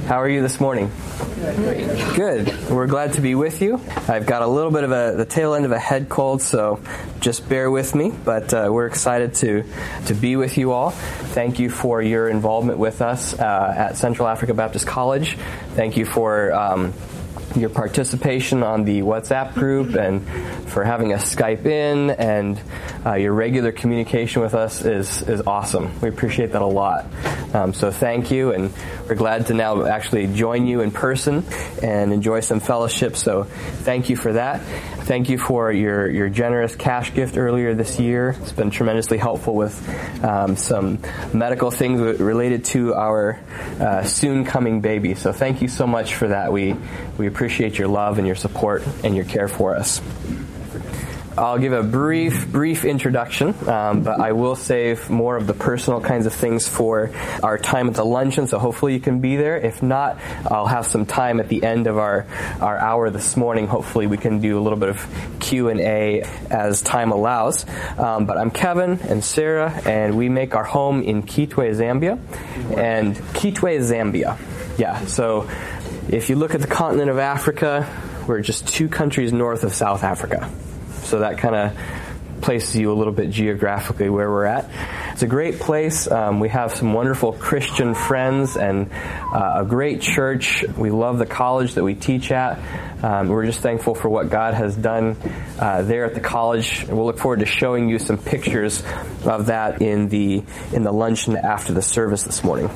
How are you this morning? Good. We're glad to be with you. I've got a little bit of the tail end of a head cold, so just bear with me. But we're excited to be with you all. Thank you for your involvement with us at Central Africa Baptist College. Thank you for your participation on the WhatsApp group and for having us Skype in, and your regular communication with us is awesome. We appreciate that a lot. So thank you, and we're glad to now actually join you in person and enjoy some fellowship. So thank you for that. Thank you for your generous cash gift earlier this year. It's been tremendously helpful with some medical things related to our soon coming baby. So thank you so much for that. We appreciate your love and your support and your care for us. I'll give a brief introduction, but I will save more of the personal kinds of things for our time at the luncheon, so hopefully you can be there. If not, I'll have some time at the end of our hour this morning. Hopefully we can do a little bit of Q&A as time allows. But I'm Kevin and Sarah, and we make our home in Kitwe, Zambia. And Kitwe, Zambia. Yeah, so if you look at the continent of Africa, we're just 2 countries north of South Africa. So that kind of places you a little bit geographically where we're at. It's a great place. We have some wonderful Christian friends and a great church. We love the college that we teach at. We're just thankful for what God has done there at the college. We'll look forward to showing you some pictures of that in the luncheon after the service this morning.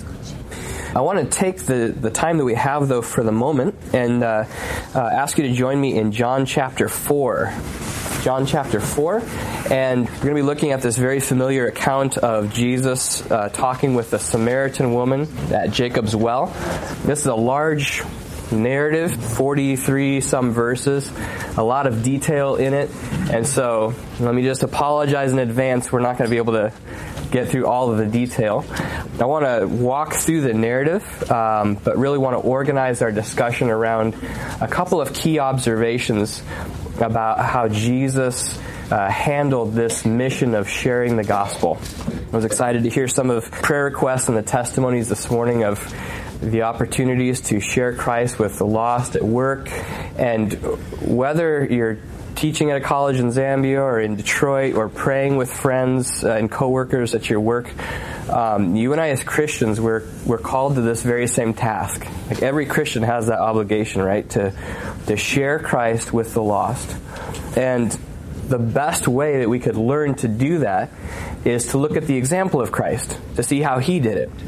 I want to take the time that we have, though, for the moment and ask you to join me in John chapter 4. John chapter 4, and we're going to be looking at this very familiar account of Jesus talking with the Samaritan woman at Jacob's well. This is a large narrative, 43-some verses, a lot of detail in it, and so let me just apologize in advance. We're not going to be able to get through all of the detail. I want to walk through the narrative, but really want to organize our discussion around a couple of key observations about how Jesus handled this mission of sharing the gospel. I was excited to hear some of prayer requests and the testimonies this morning of the opportunities to share Christ with the lost at work. And whether you're teaching at a college in Zambia or in Detroit or praying with friends and coworkers at your work, you and I as Christians, we're called to this very same task. Like every Christian has that obligation, right? To share Christ with the lost. And the best way that we could learn to do that is to look at the example of Christ, to see how he did it.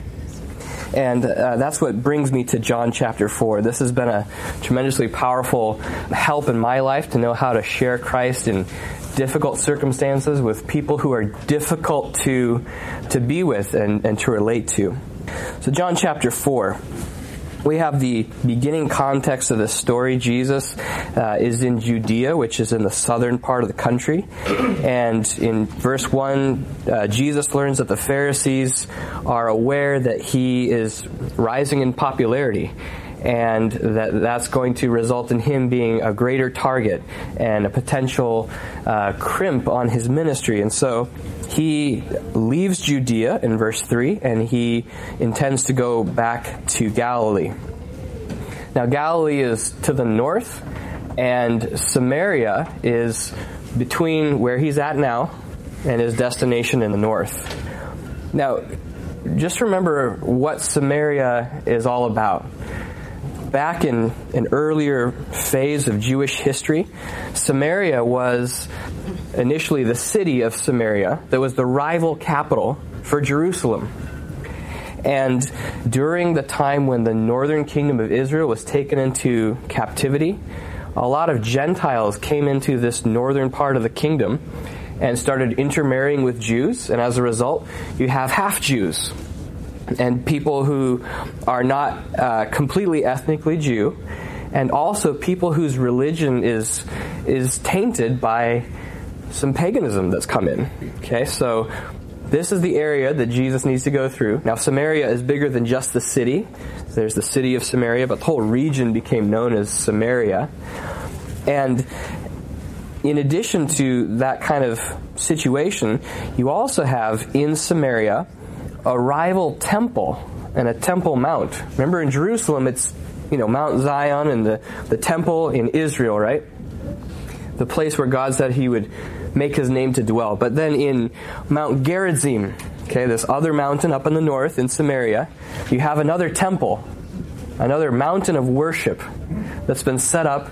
And that's what brings me to John chapter 4. This has been a tremendously powerful help in my life to know how to share Christ in difficult circumstances with people who are difficult to be with and to relate to. So John chapter 4. We have the beginning context of this story. Jesus is in Judea, which is in the southern part of the country. And in verse 1, Jesus learns that the Pharisees are aware that he is rising in popularity, and that's going to result in him being a greater target and a potential crimp on his ministry. And so he leaves Judea in verse 3, and he intends to go back to Galilee. Now, Galilee is to the north, and Samaria is between where he's at now and his destination in the north. Now, just remember what Samaria is all about. Back in an earlier phase of Jewish history, Samaria was initially the city of Samaria that was the rival capital for Jerusalem. And during the time when the northern kingdom of Israel was taken into captivity, a lot of Gentiles came into this northern part of the kingdom and started intermarrying with Jews. And as a result, you have half-Jews and people who are not completely ethnically Jew, and also people whose religion is tainted by some paganism that's come in. Okay, so this is the area that Jesus needs to go through. Now, Samaria is bigger than just the city. There's the city of Samaria, but the whole region became known as Samaria. And in addition to that kind of situation, you also have in Samaria a rival temple and a Temple Mount. Remember in Jerusalem, it's, Mount Zion and the temple in Israel, right? The place where God said he would make his name to dwell. But then in Mount Gerizim, okay, this other mountain up in the north in Samaria, you have another temple, another mountain of worship that's been set up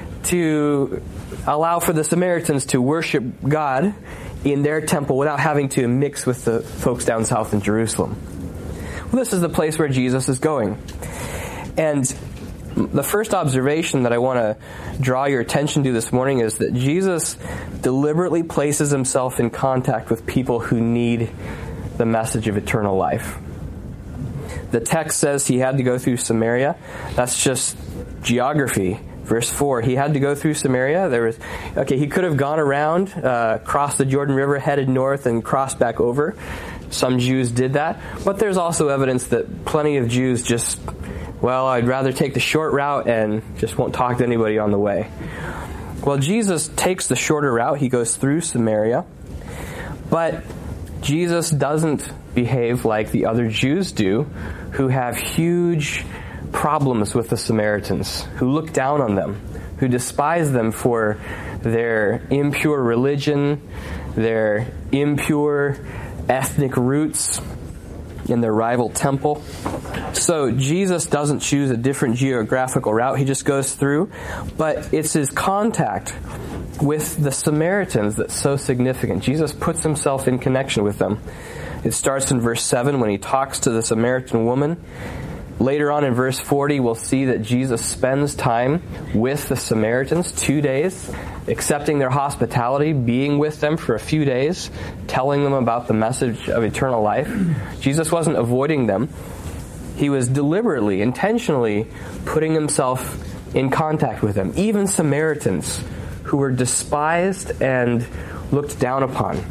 to allow for the Samaritans to worship God in their temple without having to mix with the folks down south in Jerusalem. Well, this is the place where Jesus is going. And the first observation that I want to draw your attention to this morning is that Jesus deliberately places himself in contact with people who need the message of eternal life. The text says he had to go through Samaria. That's just geography. Verse 4, he had to go through Samaria. He could have gone around, crossed the Jordan River, headed north, and crossed back over. Some Jews did that. But there's also evidence that plenty of Jews I'd rather take the short route and just won't talk to anybody on the way. Well, Jesus takes the shorter route. He goes through Samaria. But Jesus doesn't behave like the other Jews do, who have huge problems with the Samaritans, who look down on them, who despise them for their impure religion, their impure ethnic roots, in their rival temple. So Jesus doesn't choose a different geographical route. He just goes through. But it's his contact with the Samaritans that's so significant. Jesus puts himself in connection with them. It starts in verse 7 when he talks to the Samaritan woman. Later on in verse 40, we'll see that Jesus spends time with the Samaritans, 2 days, accepting their hospitality, being with them for a few days, telling them about the message of eternal life. Jesus wasn't avoiding them. He was deliberately, intentionally putting himself in contact with them, even Samaritans who were despised and looked down upon.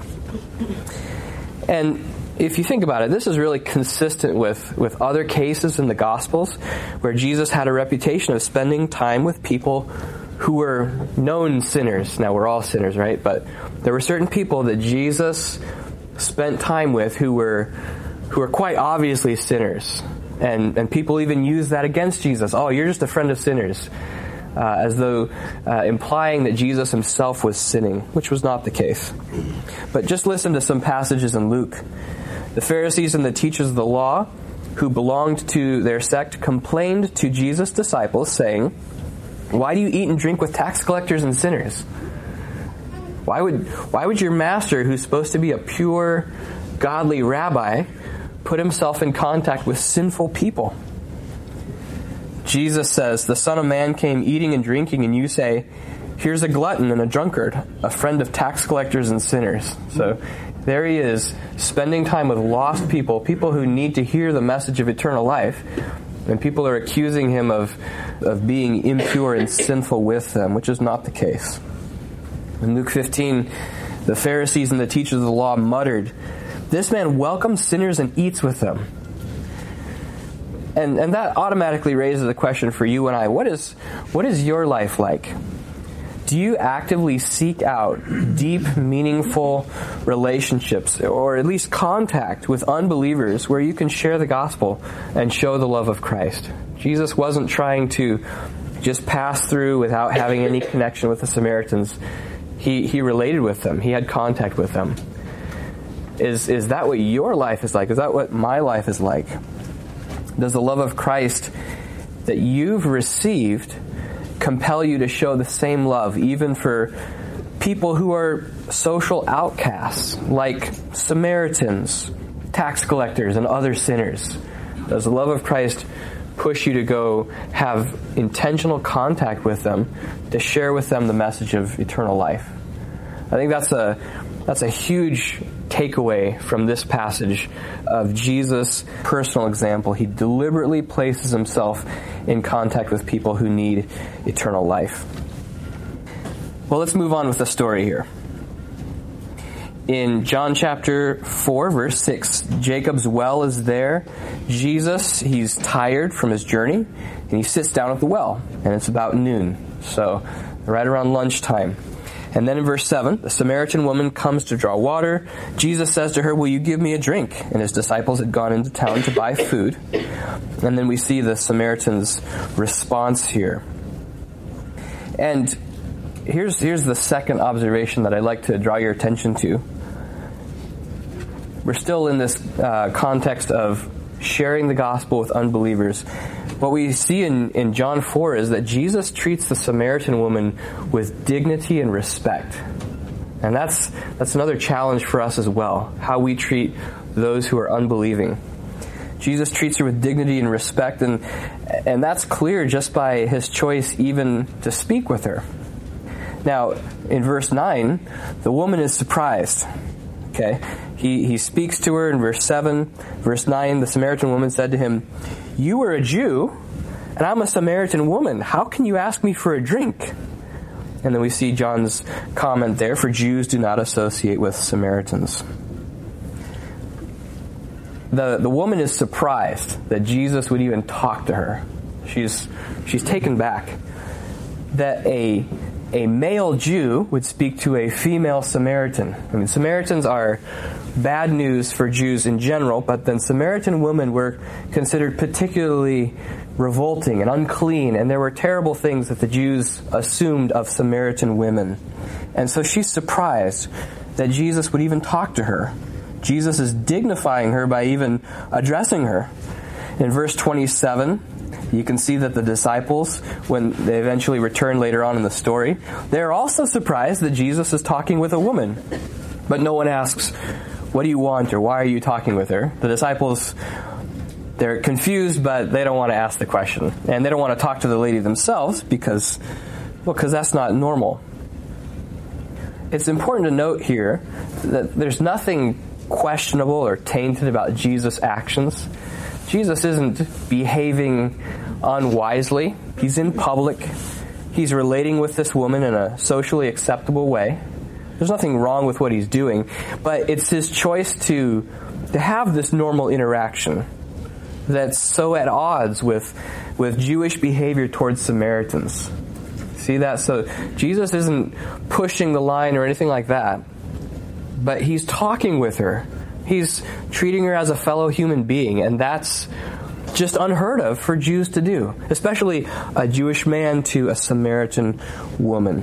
And if you think about it, this is really consistent with other cases in the Gospels where Jesus had a reputation of spending time with people who were known sinners. Now, we're all sinners, right? But there were certain people that Jesus spent time with who were quite obviously sinners. And people even use that against Jesus. Oh, you're just a friend of sinners. As though implying that Jesus himself was sinning, which was not the case. But just listen to some passages in Luke. The Pharisees and the teachers of the law who belonged to their sect complained to Jesus' disciples, saying, "Why do you eat and drink with tax collectors and sinners?" Why would your master, who's supposed to be a pure, godly rabbi, put himself in contact with sinful people? Jesus says, "The Son of Man came eating and drinking, and you say, 'Here's a glutton and a drunkard, a friend of tax collectors and sinners.'" So there he is, spending time with lost people who need to hear the message of eternal life, and people are accusing him of being impure and sinful with them, which is not the case. In Luke 15, the Pharisees and the teachers of the law muttered, "This man welcomes sinners and eats with them." And that automatically raises a question for you and I. What is your life like? Do you actively seek out deep, meaningful relationships, or at least contact with unbelievers where you can share the gospel and show the love of Christ? Jesus wasn't trying to just pass through without having any connection with the Samaritans. He related with them. He had contact with them. Is that what your life is like? Is that what my life is like? Does the love of Christ that you've received compel you to show the same love, even for people who are social outcasts, like Samaritans, tax collectors, and other sinners? Does the love of Christ push you to go have intentional contact with them, to share with them the message of eternal life? I think that's a huge takeaway from this passage of Jesus' personal example. He deliberately places himself in contact with people who need eternal life. Well, let's move on with the story here. In John chapter 4, verse 6, Jacob's well is there. Jesus, he's tired from his journey, and he sits down at the well, and it's about noon, so right around lunchtime. And then in verse 7, the Samaritan woman comes to draw water. Jesus says to her, will you give me a drink? And his disciples had gone into town to buy food. And then we see the Samaritan's response here. And here's the second observation that I'd like to draw your attention to. We're still in this context of sharing the gospel with unbelievers. What we see in John 4 is that Jesus treats the Samaritan woman with dignity and respect. And that's another challenge for us as well, how we treat those who are unbelieving. Jesus treats her with dignity and respect, and that's clear just by his choice even to speak with her. Now, in verse 9, the woman is surprised. Okay? He speaks to her in verse 7. Verse 9, the Samaritan woman said to him, you are a Jew, and I'm a Samaritan woman. How can you ask me for a drink? And then we see John's comment there, for Jews do not associate with Samaritans. The woman is surprised that Jesus would even talk to her. She's taken back that a male Jew would speak to a female Samaritan. I mean, Samaritans are bad news for Jews in general, but then Samaritan women were considered particularly revolting and unclean, and there were terrible things that the Jews assumed of Samaritan women. And so she's surprised that Jesus would even talk to her. Jesus is dignifying her by even addressing her. In verse 27, you can see that the disciples, when they eventually return later on in the story, they're also surprised that Jesus is talking with a woman. But no one asks, what do you want, or why are you talking with her? The disciples, they're confused, but they don't want to ask the question. And they don't want to talk to the lady themselves because that's not normal. It's important to note here that there's nothing questionable or tainted about Jesus' actions. Jesus isn't behaving unwisely. He's in public. He's relating with this woman in a socially acceptable way. There's nothing wrong with what he's doing, but it's his choice to have this normal interaction that's so at odds with Jewish behavior towards Samaritans. See that? So Jesus isn't pushing the line or anything like that, but he's talking with her. He's treating her as a fellow human being, and that's just unheard of for Jews to do, especially a Jewish man to a Samaritan woman.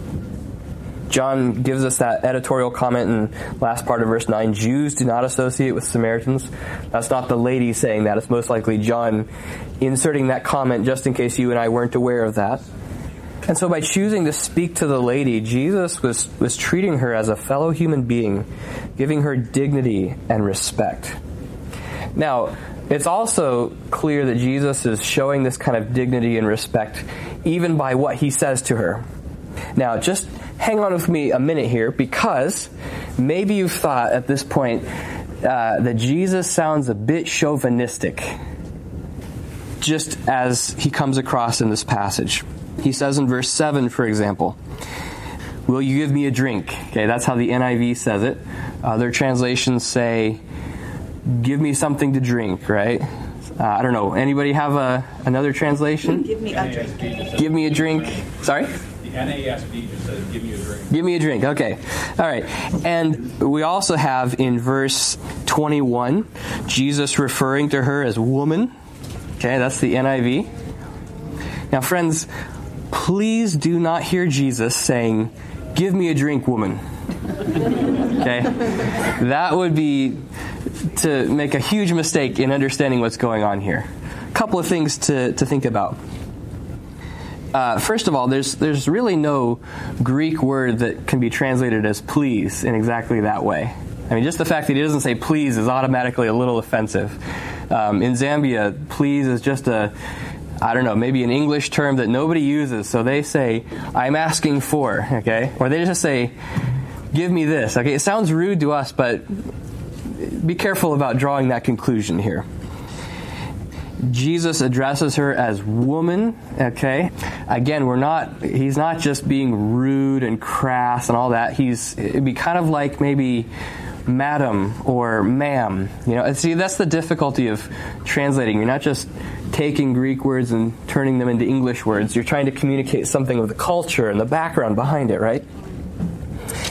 John gives us that editorial comment in last part of verse 9, Jews do not associate with Samaritans. That's not the lady saying that. It's most likely John inserting that comment just in case you and I weren't aware of that. And so by choosing to speak to the lady, Jesus was treating her as a fellow human being, giving her dignity and respect. Now, it's also clear that Jesus is showing this kind of dignity and respect even by what he says to her. Now, just hang on with me a minute here, because maybe you've thought at this point that Jesus sounds a bit chauvinistic, just as he comes across in this passage. He says in verse 7, for example, will you give me a drink? Okay, that's how the NIV says it. Other translations say, give me something to drink, right? I don't know. Anybody have another translation? Give me a drink. Give me a drink. Sorry? The NASB just says, give me a drink. Give me a drink. Okay. All right. And we also have in verse 21, Jesus referring to her as woman. Okay, that's the NIV. Now, friends, please do not hear Jesus saying, give me a drink, woman. Okay? That would be to make a huge mistake in understanding what's going on here. A couple of things to think about. First of all, there's really no Greek word that can be translated as please in exactly that way. I mean, just the fact that he doesn't say please is automatically a little offensive. In Zambia, please is just maybe an English term that nobody uses. So they say, I'm asking for, okay? Or they just say, give me this, okay? It sounds rude to us, but be careful about drawing that conclusion here. Jesus addresses her as woman, okay? Again, he's not just being rude and crass and all that. It'd be kind of like maybe madam or ma'am. You know, see, that's the difficulty of translating. You're not just taking Greek words and turning them into English words. You're trying to communicate something of the culture and the background behind it, right?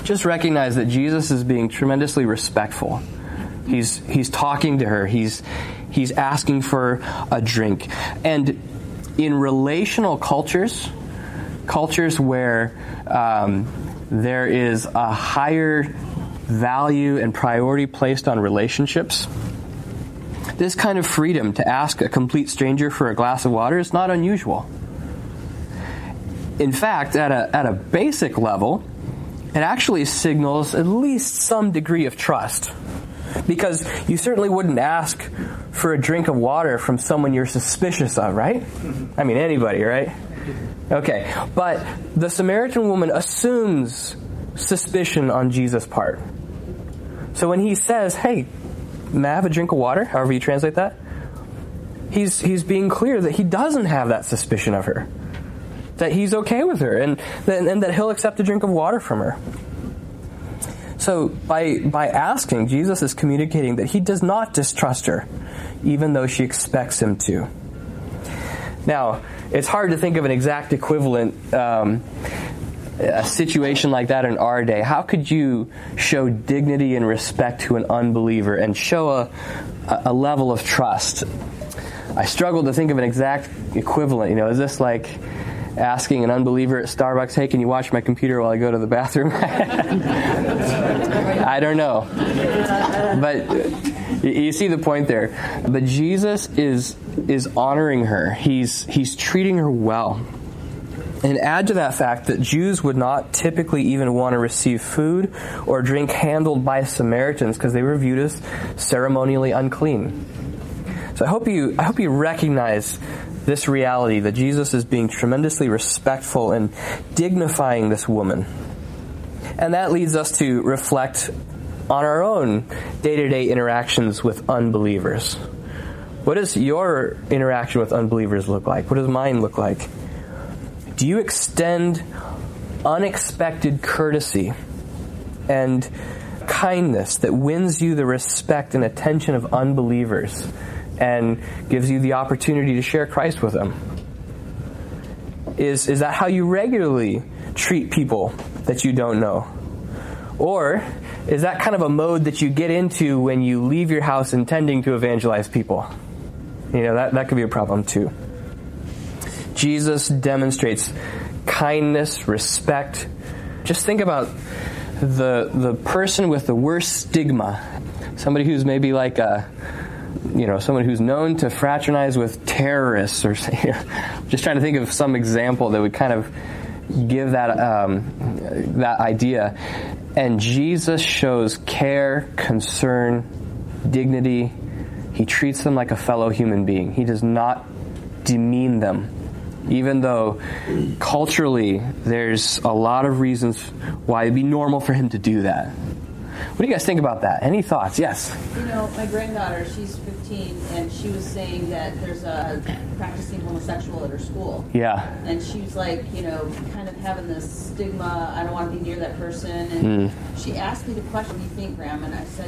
just recognize that Jesus is being tremendously respectful. He's talking to her. He's asking for a drink. And in relational cultures where there is a higher value and priority placed on relationships, this kind of freedom to ask a complete stranger for a glass of water is not unusual. In fact, at a basic level, it actually signals at least some degree of trust. Because you certainly wouldn't ask for a drink of water from someone you're suspicious of, right? I mean, anybody, right? Okay, but the Samaritan woman assumes suspicion on Jesus' part. So when he says, hey, may I have a drink of water? However you translate that. He's being clear that he doesn't have that suspicion of her. That he's okay with her and that he'll accept a drink of water from her. So by asking, Jesus is communicating that he does not distrust her, even though she expects him to. Now, it's hard to think of an exact equivalent a situation like that in our day. How could you show dignity and respect to an unbeliever and show a level of trust? I struggle to think of an exact equivalent. Is this like asking an unbeliever at Starbucks, hey, can you watch my computer while I go to the bathroom? I don't know. But you see the point there. But Jesus is honoring her. He's treating her well. And add to that fact that Jews would not typically even want to receive food or drink handled by Samaritans because they were viewed as ceremonially unclean. So I hope you recognize this reality that Jesus is being tremendously respectful and dignifying this woman. And that leads us to reflect on our own day-to-day interactions with unbelievers. What does your interaction with unbelievers look like? What does mine look like? Do you extend unexpected courtesy and kindness that wins you the respect and attention of unbelievers and gives you the opportunity to share Christ with them? Is that how you regularly treat people that you don't know? Or is that kind of a mode that you get into when you leave your house intending to evangelize people? That could be a problem too. Jesus demonstrates kindness, respect. Just think about the person with the worst stigma. Somebody who's maybe like someone who's known to fraternize with terrorists, or just trying to think of some example that would kind of give that idea. And Jesus shows care, concern, dignity. He treats them like a fellow human being. He does not demean them, even though culturally there's a lot of reasons why it'd be normal for him to do that. What do you guys think about that? Any thoughts? Yes? My granddaughter, she's 15, and she was saying that there's a practicing homosexual at her school. Yeah. And she was like, kind of having this stigma, I don't want to be near that person. And she asked me the question, what do you think, Graham? And I said,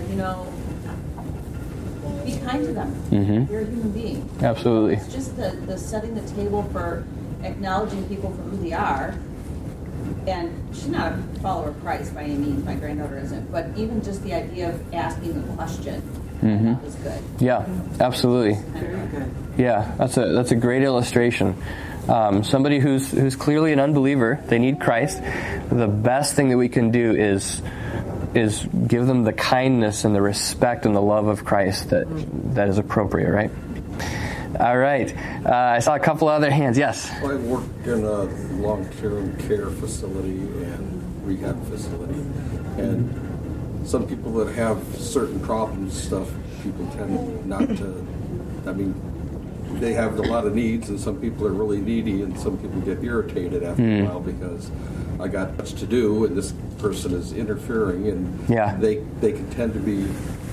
be kind to them. Mm-hmm. You're a human being. Absolutely. It's just the setting the table for acknowledging people for who they are. And she's not a follower of Christ by any means, my granddaughter isn't, but even just the idea of asking the question was good. Yeah, absolutely. Very good. Yeah, that's a great illustration. Somebody who's clearly an unbeliever, they need Christ. The best thing that we can do is give them the kindness and the respect and the love of Christ that is appropriate, right? All right. I saw a couple other hands. Yes? I worked in a long-term care facility and rehab facility. And some people that have certain problems, people tend not to, they have a lot of needs, and some people are really needy, and some people get irritated after a while because I got much to do, and this person is interfering, and they can tend to be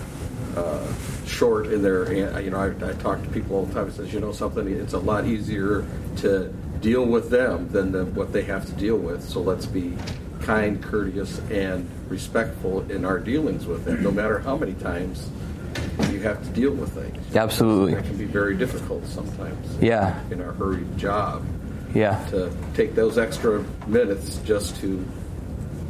short in their, I talk to people all the time and says, something, it's a lot easier to deal with them than what they have to deal with. So let's be kind, courteous, and respectful in our dealings with them, no matter how many times you have to deal with things. Absolutely. That can be very difficult sometimes. Yeah. In our hurried job. Yeah. To take those extra minutes just to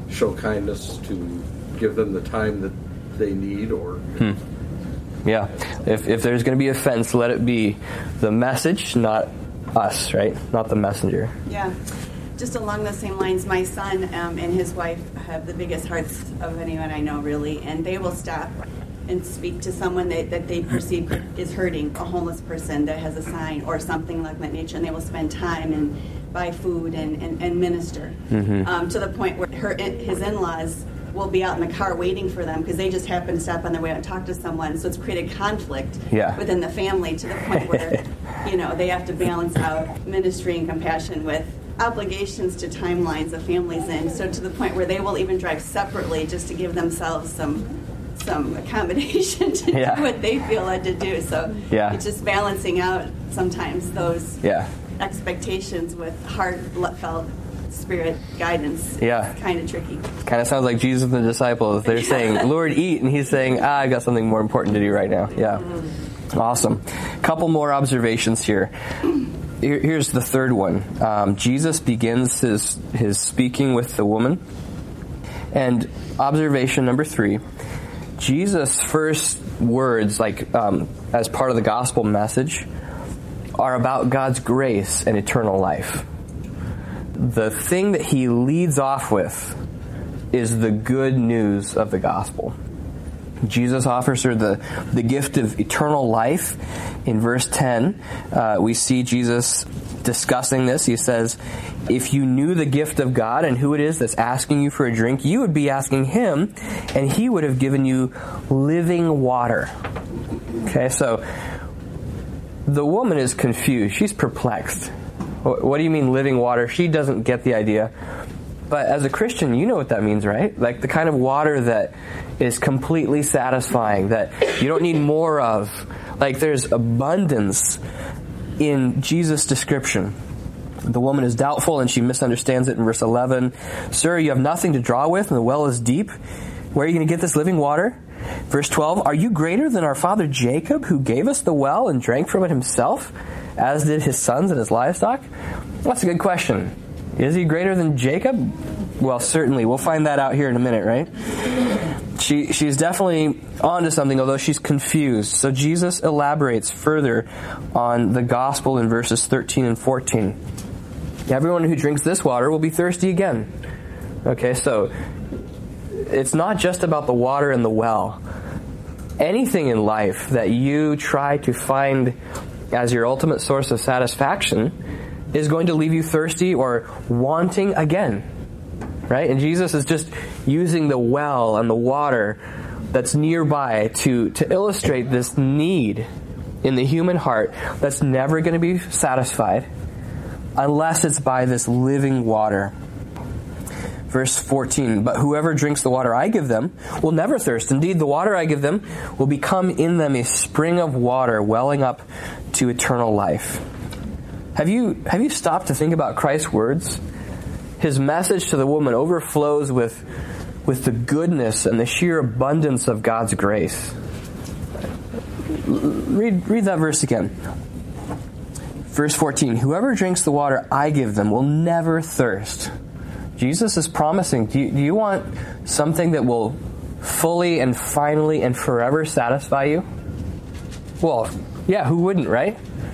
show kindness, to give them the time that they need, or... Yeah. If there's going to be offense, let it be the message, not us, right? Not the messenger. Yeah. Just along those same lines, my son and his wife have the biggest hearts of anyone I know, really, and they will stop and speak to someone that they perceive is hurting, a homeless person that has a sign or something like that nature, and they will spend time and buy food and minister to the point where his in-laws will be out in the car waiting for them because they just happen to stop on their way out and talk to someone. So it's created conflict within the family to the point where, they have to balance out ministry and compassion with obligations to timelines of families in. So to the point where they will even drive separately just to give themselves some accommodation to do what they feel led to do. So it's just balancing out sometimes those expectations with heartfelt Spirit guidance. Kind of tricky. Kind of sounds like Jesus and the disciples. They're saying, Lord, eat, and he's saying, I got something more important to do right now. Awesome. Couple more observations here. Here's the third one. Jesus begins his speaking with the woman. And observation number 3, Jesus' first words, as part of the gospel message, are about God's grace and eternal life. The thing that he leads off with is the good news of the gospel. Jesus offers her the gift of eternal life. In verse 10, we see Jesus discussing this. He says, if you knew the gift of God and who it is that's asking you for a drink, you would be asking him, and he would have given you living water. Okay, so the woman is confused. She's perplexed. What do you mean living water? She doesn't get the idea. But as a Christian, you know what that means, right? Like the kind of water that is completely satisfying, that you don't need more of. Like there's abundance in Jesus' description. The woman is doubtful and she misunderstands it in verse 11. Sir, you have nothing to draw with and the well is deep. Where are you going to get this living water? Verse 12, are you greater than our father Jacob, who gave us the well and drank from it himself, as did his sons and his livestock? That's a good question. Is he greater than Jacob? Well, certainly. We'll find that out here in a minute, right? She's definitely onto something, although she's confused. So Jesus elaborates further on the gospel in verses 13 and 14. Everyone who drinks this water will be thirsty again. Okay, so it's not just about the water in the well. Anything in life that you try to find as your ultimate source of satisfaction is going to leave you thirsty or wanting again. Right? And Jesus is just using the well and the water that's nearby to illustrate this need in the human heart that's never going to be satisfied unless it's by this living water. Verse 14, but whoever drinks the water I give them will never thirst. Indeed, the water I give them will become in them a spring of water welling up to eternal life. Have you stopped to think about Christ's words? His message to the woman overflows with the goodness and the sheer abundance of God's grace. Read that verse again. Verse 14, whoever drinks the water I give them will never thirst. Jesus is promising, do you want something that will fully and finally and forever satisfy you? Well, yeah, who wouldn't, right?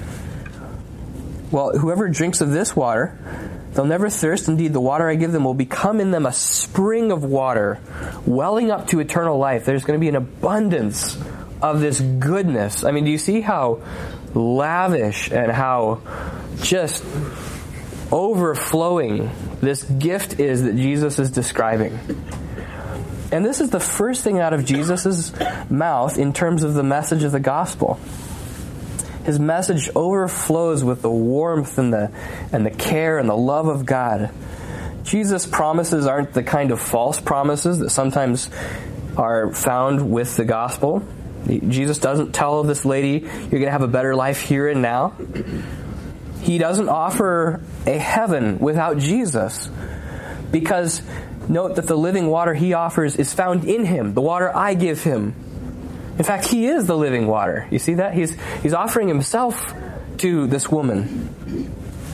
Well, whoever drinks of this water, they'll never thirst. Indeed, the water I give them will become in them a spring of water, welling up to eternal life. There's going to be an abundance of this goodness. I mean, do you see how lavish and how just overflowing this gift is that Jesus is describing? And this is the first thing out of Jesus' mouth in terms of the message of the gospel. His message overflows with the warmth and the care and the love of God. Jesus' promises aren't the kind of false promises that sometimes are found with the gospel. Jesus doesn't tell this lady, you're going to have a better life here and now. He doesn't offer a heaven without Jesus, because note that the living water he offers is found in him, the water I give him. In fact, he is the living water. You see that? He's offering himself to this woman.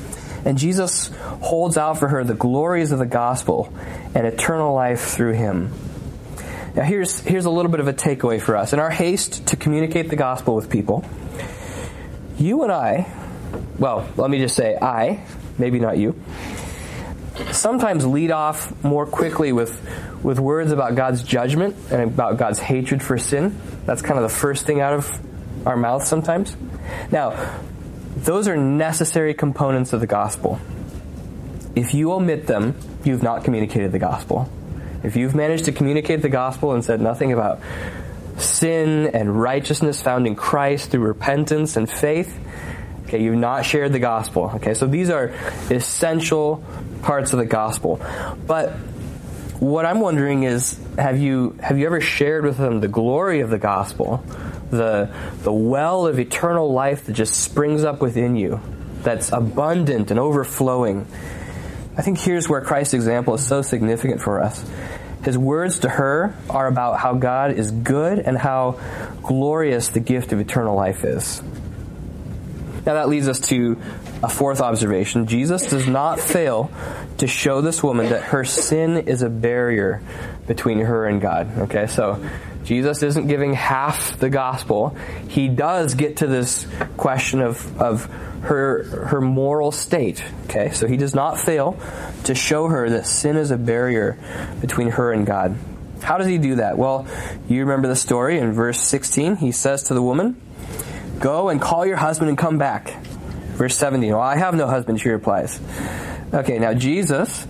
And Jesus holds out for her the glories of the gospel and eternal life through him. Now here's a little bit of a takeaway for us. In our haste to communicate the gospel with people, you and I, well, let me just say I, maybe not you, sometimes lead off more quickly with words about God's judgment and about God's hatred for sin. That's kind of the first thing out of our mouths sometimes. Now, those are necessary components of the gospel. If you omit them, you've not communicated the gospel. If you've managed to communicate the gospel and said nothing about sin and righteousness found in Christ through repentance and faith, okay, you've not shared the gospel. Okay, so these are essential parts of the gospel. But what I'm wondering is, have you ever shared with them the glory of the gospel, the well of eternal life that just springs up within you, that's abundant and overflowing? I think here's where Christ's example is so significant for us. His words to her are about how God is good and how glorious the gift of eternal life is. Now that leads us to a fourth observation. Jesus does not fail to show this woman that her sin is a barrier between her and God. Okay, so Jesus isn't giving half the gospel. He does get to this question of her moral state. Okay, so he does not fail to show her that sin is a barrier between her and God. How does he do that? Well, you remember the story in verse 16. He says to the woman, "Go and call your husband and come back." Verse 17, "Well, I have no husband," she replies. Okay, now Jesus,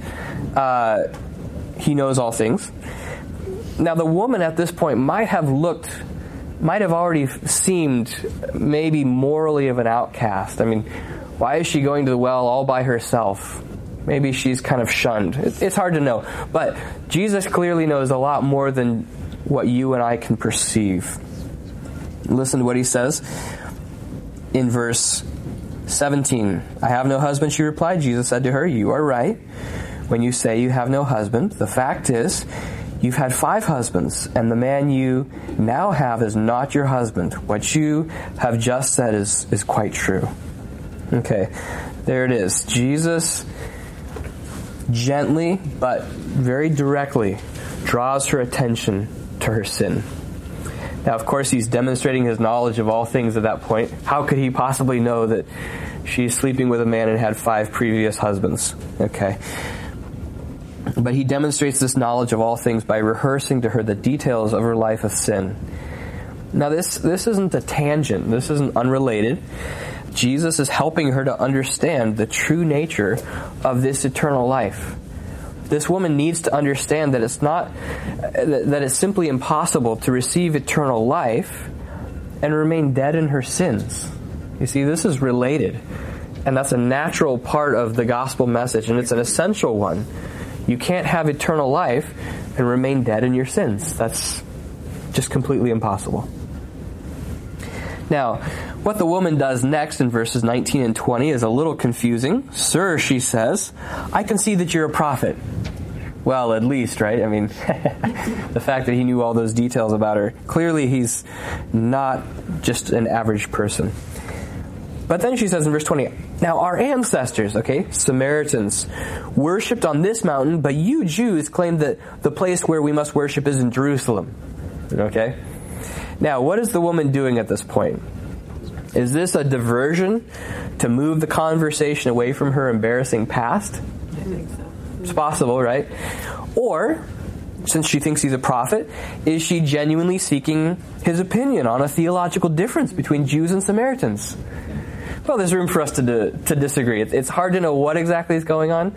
he knows all things. Now the woman at this point might have already seemed maybe morally of an outcast. I mean, why is she going to the well all by herself? Maybe she's kind of shunned. It's hard to know. But Jesus clearly knows a lot more than what you and I can perceive. Listen to what he says in verse 17. "I have no husband," she replied. Jesus said to her, "You are right when you say you have no husband. The fact is, you've had 5 husbands, and the man you now have is not your husband. What you have just said is quite true." Okay, there it is. Jesus gently but very directly draws her attention to her sin. Now, of course, he's demonstrating his knowledge of all things at that point. How could he possibly know that she's sleeping with a man and had 5 previous husbands? Okay. But he demonstrates this knowledge of all things by rehearsing to her the details of her life of sin. Now, this isn't a tangent. This isn't unrelated. Jesus is helping her to understand the true nature of this eternal life. This woman needs to understand that it's simply impossible to receive eternal life and remain dead in her sins. You see, this is related, and that's a natural part of the gospel message, and it's an essential one. You can't have eternal life and remain dead in your sins. That's just completely impossible. Now, what the woman does next in verses 19 and 20 is a little confusing. "Sir," she says, "I can see that you're a prophet." Well, at least, right? I mean, the fact that he knew all those details about her, clearly he's not just an average person. But then she says in verse 20, "Now our ancestors," okay, Samaritans, "worshipped on this mountain, but you Jews claim that the place where we must worship is in Jerusalem." Okay? Now, what is the woman doing at this point? Is this a diversion to move the conversation away from her embarrassing past? I think so. It's possible, right? Or, since she thinks he's a prophet, is she genuinely seeking his opinion on a theological difference between Jews and Samaritans? Well, there's room for us to disagree. It's hard to know what exactly is going on.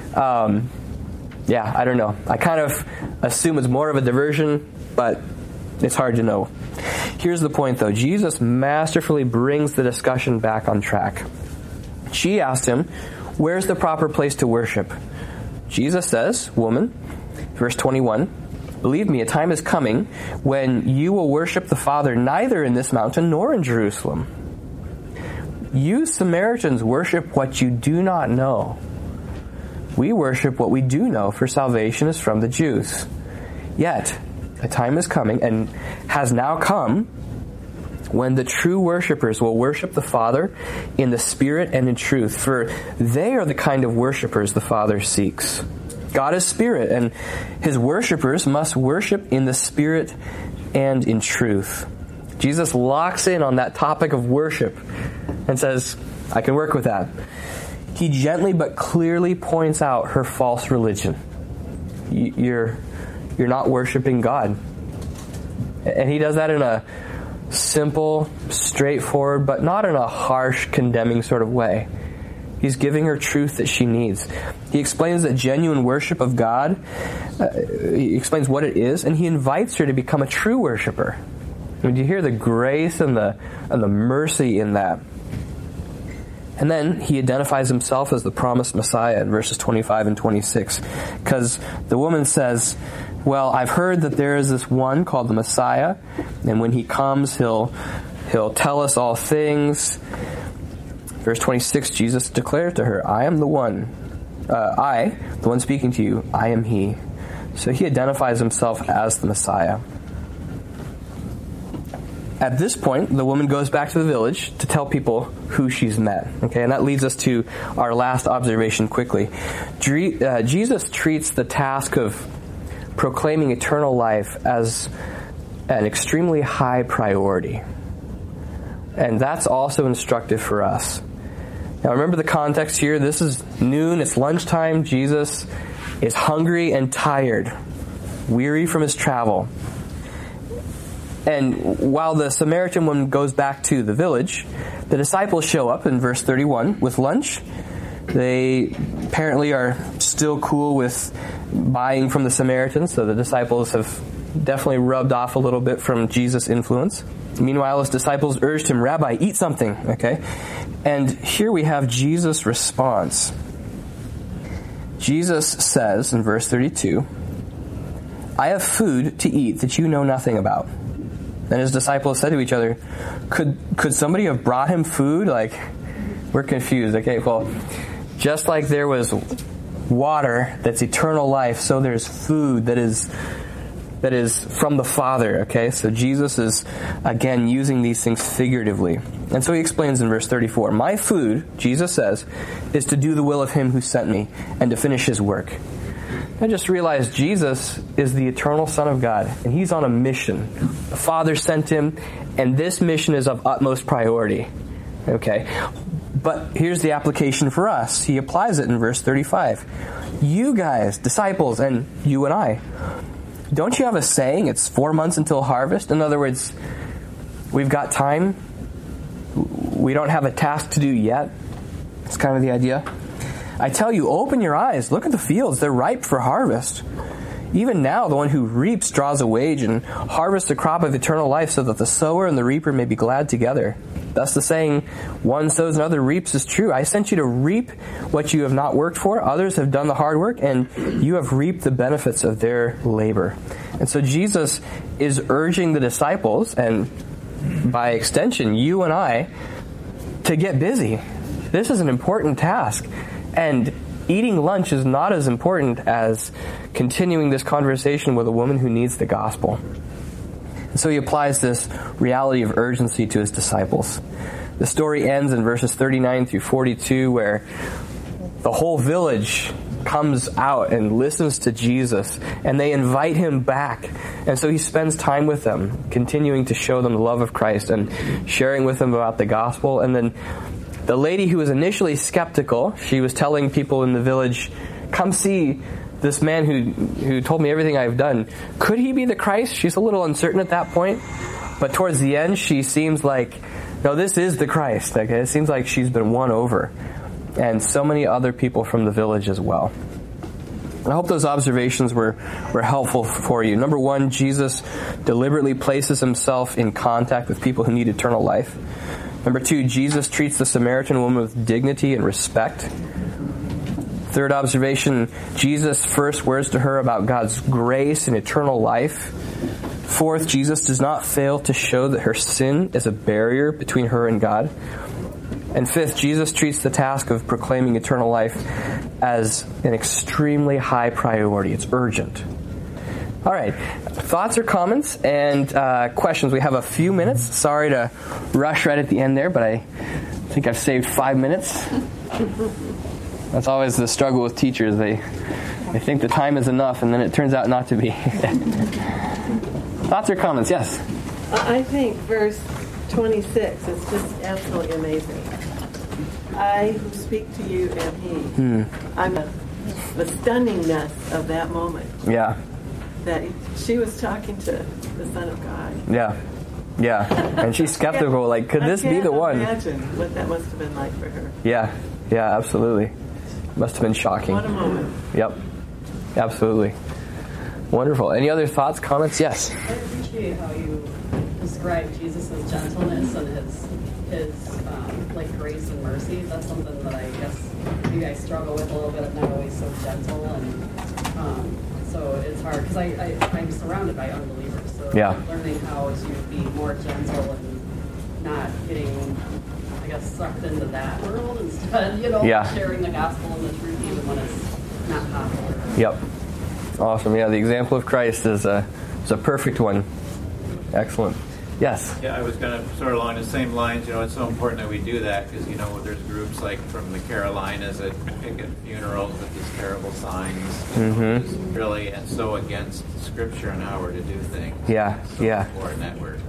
I don't know. I kind of assume it's more of a diversion, but it's hard to know. Here's the point, though. Jesus masterfully brings the discussion back on track. She asked him, "Where's the proper place to worship?" Jesus says, "Woman," verse 21, "Believe me, a time is coming when you will worship the Father neither in this mountain nor in Jerusalem. You Samaritans worship what you do not know. We worship what we do know, for salvation is from the Jews. Yet, a time is coming, and has now come, when the true worshipers will worship the Father in the Spirit and in truth, for they are the kind of worshipers the Father seeks. God is Spirit, and His worshipers must worship in the Spirit and in truth. Jesus locks in on that topic of worship and says, I can work with that. He gently but clearly points out her false religion. You're not worshiping God. And He does that in a simple, straightforward, but not in a harsh, condemning sort of way. He's giving her truth that she needs. He explains that genuine worship of God, he explains what it is, and he invites her to become a true worshiper. I mean, do you hear the grace and the mercy in that? And then he identifies himself as the promised Messiah in verses 25 and 26. Because the woman says, well, I've heard that there is this one called the Messiah, and when he comes, he'll tell us all things. Verse 26, Jesus declared to her, I am the one. The one speaking to you, I am he. So he identifies himself as the Messiah. At this point, the woman goes back to the village to tell people who she's met. Okay, and that leads us to our last observation quickly. Jesus treats the task of proclaiming eternal life as an extremely high priority. And that's also instructive for us. Now remember the context here. This is noon, it's lunchtime. Jesus is hungry and tired, weary from his travel. And while the Samaritan woman goes back to the village, the disciples show up in verse 31 with lunch. They apparently are still cool with buying from the Samaritans, so the disciples have definitely rubbed off a little bit from Jesus' influence. Meanwhile, his disciples urged him, Rabbi, eat something, okay? And here we have Jesus' response. Jesus says in verse 32, I have food to eat that you know nothing about. Then his disciples said to each other, could somebody have brought him food? Like, we're confused. Okay, well, just like there was water that's eternal life, so there's food that is from the Father. Okay, so Jesus is, again, using these things figuratively. And so he explains in verse 34, my food, Jesus says, is to do the will of him who sent me and to finish his work. I just realized Jesus is the eternal Son of God, and he's on a mission. The Father sent him, and this mission is of utmost priority. Okay? But here's the application for us. He applies it in verse 35. You guys, disciples, and you and I, don't you have a saying, it's 4 months until harvest? In other words, we've got time. We don't have a task to do yet. It's kind of the idea. I tell you, open your eyes, look at the fields, they're ripe for harvest. Even now, the one who reaps draws a wage and harvests a crop of eternal life so that the sower and the reaper may be glad together. Thus the saying, one sows and another reaps is true. I sent you to reap what you have not worked for. Others have done the hard work, and you have reaped the benefits of their labor. And so Jesus is urging the disciples, and by extension, you and I, to get busy. This is an important task. And eating lunch is not as important as continuing this conversation with a woman who needs the gospel. And so he applies this reality of urgency to his disciples. The story ends in verses 39 through 42, where the whole village comes out and listens to Jesus, and they invite him back. And so he spends time with them, continuing to show them the love of Christ and sharing with them about the gospel. And then the lady who was initially skeptical, she was telling people in the village, come see this man who told me everything I've done. Could he be the Christ? She's a little uncertain at that point. But towards the end, she seems like, no, this is the Christ. Okay? It seems like she's been won over. And so many other people from the village as well. I hope those observations were helpful for you. Number one, Jesus deliberately places himself in contact with people who need eternal life. Number two, Jesus treats the Samaritan woman with dignity and respect. Third observation, Jesus' first words to her about God's grace and eternal life. Fourth, Jesus does not fail to show that her sin is a barrier between her and God. And fifth, Jesus treats the task of proclaiming eternal life as an extremely high priority. It's urgent. All right. Thoughts or comments and questions? We have a few minutes. Sorry to rush right at the end there, but I think I've saved 5 minutes. That's always the struggle with teachers. They think the time is enough, and then it turns out not to be. Thoughts or comments? Yes. I think verse 26 is just absolutely amazing. I who speak to you am He. I'm the stunningness of that moment. Yeah. That she was talking to the Son of God. Yeah. Yeah. And she's skeptical, like, could this be the one? I can't imagine what that must have been like for her. Yeah. Yeah, absolutely. Must have been shocking. What a moment. Yep. Absolutely. Wonderful. Any other thoughts, comments? Yes. I appreciate how you describe Jesus' gentleness and his like grace and mercy. That's something that I guess maybe I struggle with a little bit. I'm not always so gentle, and so it's hard because I'm surrounded by unbelievers. So Yeah. learning how to be more gentle and not getting, I guess, sucked into that world instead. Yeah. Sharing the gospel and the truth even when it's not popular. Yep. Awesome. Yeah, the example of Christ is a perfect one. Excellent. Yes. Yeah, I was going to sort of along the same lines. It's so important that we do that because, there's groups like from the Carolinas that picket funerals with these terrible signs. It's really and so against Scripture and how we're to do things. Yeah, it's so important that we're,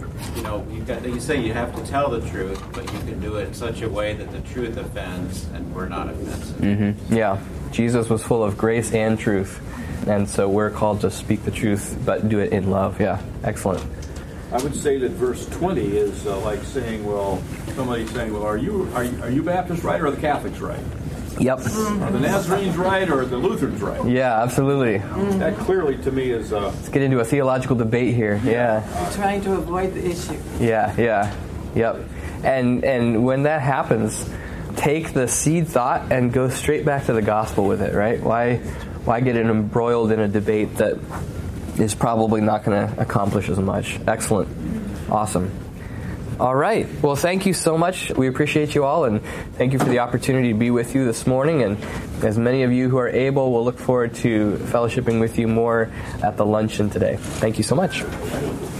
you say you have to tell the truth, but you can do it in such a way that the truth offends and we're not offensive. Yeah. Jesus was full of grace and truth. And so we're called to speak the truth, but do it in love. Yeah. Excellent. I would say that verse 20 is like saying, somebody's saying, are you Baptists right or are the Catholics right? Yep. Are the Nazarenes right or are the Lutherans right? Yeah, absolutely. That clearly to me is... Let's get into a theological debate here. Yeah. You're trying to avoid the issue. Yeah. Yep. And when that happens, take the seed thought and go straight back to the gospel with it, right? Why get embroiled in a debate that is probably not going to accomplish as much? Excellent. Awesome. All right. Well, thank you so much. We appreciate you all, and thank you for the opportunity to be with you this morning. And as many of you who are able, we'll look forward to fellowshipping with you more at the luncheon today. Thank you so much.